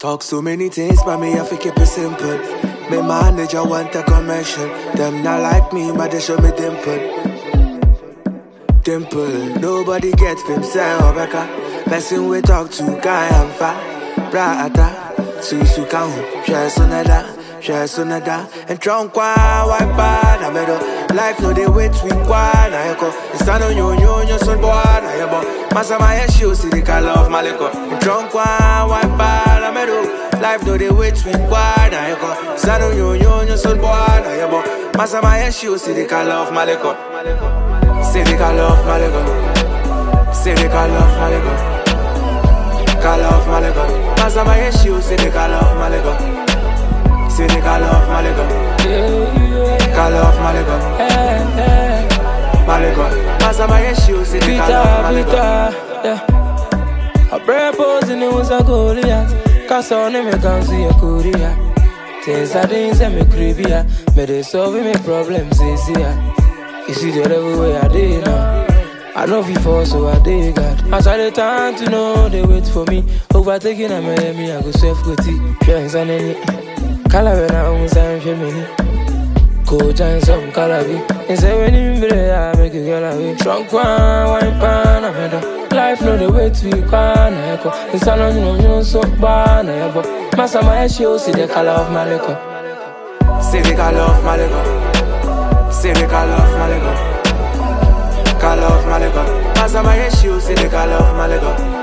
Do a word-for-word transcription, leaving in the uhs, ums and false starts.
Talk so many things, but me have to keep it simple. Me manager want a commercial. Them not like me, but they show me dimple. Dimple, nobody gets himself, Becca. Person we talk to, guy and fat. Brata, Susu Kahu, share sonada, share sonada. And trunk qua, white bad, I made life no they wait, we qua, na yako. It's not on you, you, you, son, boy, na yabo. Masama, shoes, see the color of Maleko. And trunk qua, white bad, I made life no they wait, we qua, na yako. It's not on you, you, you, son, boy, na yabo. Masama, shoes, see the color of Maleko. See the color of Maleko. See the color of Maleko. Color of Maleko. Masama, shoes, see the color of Maleko. See the color of Maleko. Color of Maleko. Maleko. Masama, shoes, see the color of Maleko. Yeah. A prayer pose in the was a Goliath. Cause on him, I can't see a Korea. Things I didn't say me creepy. Me they solve me problems easier. You see the other way I did now. I know before, so I did God. As I the time to know, they wait for me. Overtaking a me, I go self go tea. Friends and any color when I almost am feminine. Coach and some color be. And say when you be I make you get away. Strong pan, wine pan, I'm head. Life no the way to be pan, I echo. It's a long, you know, so bad, I echo. Massa my show, see the color of my liquor. See the color of my liquor. See the color of Maleko. Color of Maleko. Masama, shoes, see the color of Maleko.